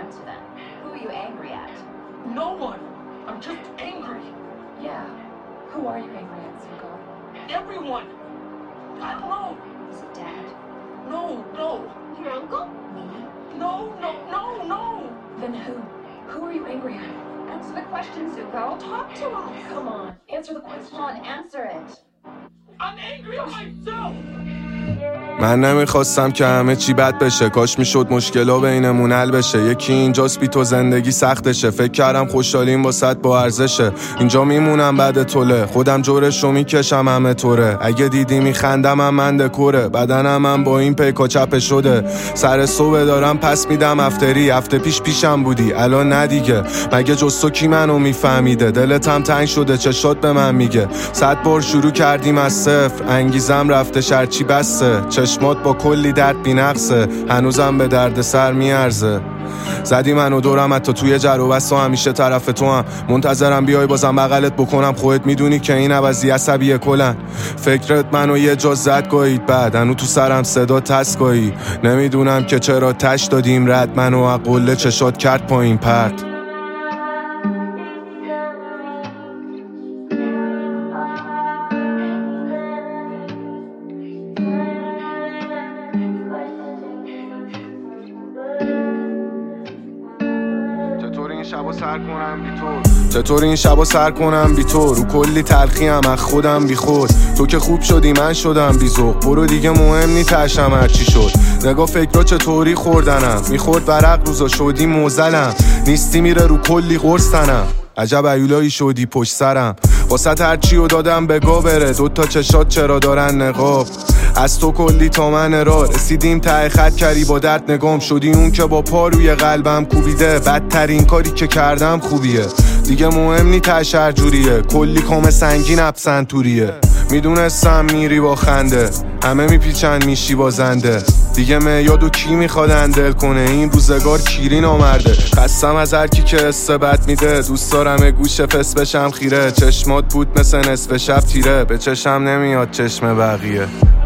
answer then. Who are you angry at? No one. I'm just angry. Yeah. Who are you angry at, Zuko? Everyone. I don't know. Is it Dad? No. Your uncle? Me? No. Then who? Who are you angry at? Answer the question, Zuko. Talk to us. Come on. Answer the question. Come on, answer it. I'm angry at myself. من نمیخواستم که همه چی بد بشه، کاش میشد مشکلا بینمون حل بشه. یکی اینجاست بی تو زندگی سختشه، فکر کردم خوشحالیم واسط با ارزشه. اینجا میمونم بعد طوله، خودم جورشو میکشم همه طوره. اگه دیدی میخندم هم من دکوره، بدنم هم با این پیکا چپه شده. سر صبح دارم پس میدم افتری، هفته پیشم بودی الان ندیگه. مگه جز تو کی منو میفهمیده؟ دلت هم تنگ شده چشات به من میگه. 100 بار شروع کردیم از صفر، انگیزم رفته شرچی بسته. چشمات با کلی درد بی‌نقصه، هنوزم به درد سر میارزه. زدی منو دورم حتی توی جر و بسته، همیشه طرف تو هم منتظرم بیای بازم بغلت بکنم. خودت میدونی که این عوضی عصبیه کلن. فکرت منو یه جا زد گاهید، بعد هنو تو سرم صدا تسگاهی. نمیدونم که چرا تش دادیم رد، منو اقله چشات کرد پایین پرد. چطور این شبا سر کنم بی تو؟ رو کلی تلخی هم از خودم بی خود. تو که خوب شدی من شدم بی ذوق، برو دیگه مهم نی تشم هرچی شد. نگاه فکرها چطوری خوردنم، میخورد ورق روزا شدی موزلم. نیستی میره رو کلی قرصنم، عجب ایولایی شدی پشت سرم. واسه هرچیو دادم بگا بره، دوتا چشات چرا دارن نقاب. از تو کلی تا من را رسیدیم ته خط، کردی با درد نگام شدی اون که با پا روی قلبم کوبیده. بدترین کاری که کردم خوبیه، دیگه مهم نی تش هر جوریه. کلی کام سنگین ابسنتوریه، میدونستم میری با خنده، همه میپیچن میشی بازنده. دیگه میادو کی میخواد اندل کنه، این روزگار کیری نامرده. خستم از هر کی که استبت میده، دوست دارم گوشه فس بشم خیره. چشمات بود مثل نصف شب تیره، به چشم نمیاد چشم بقیه.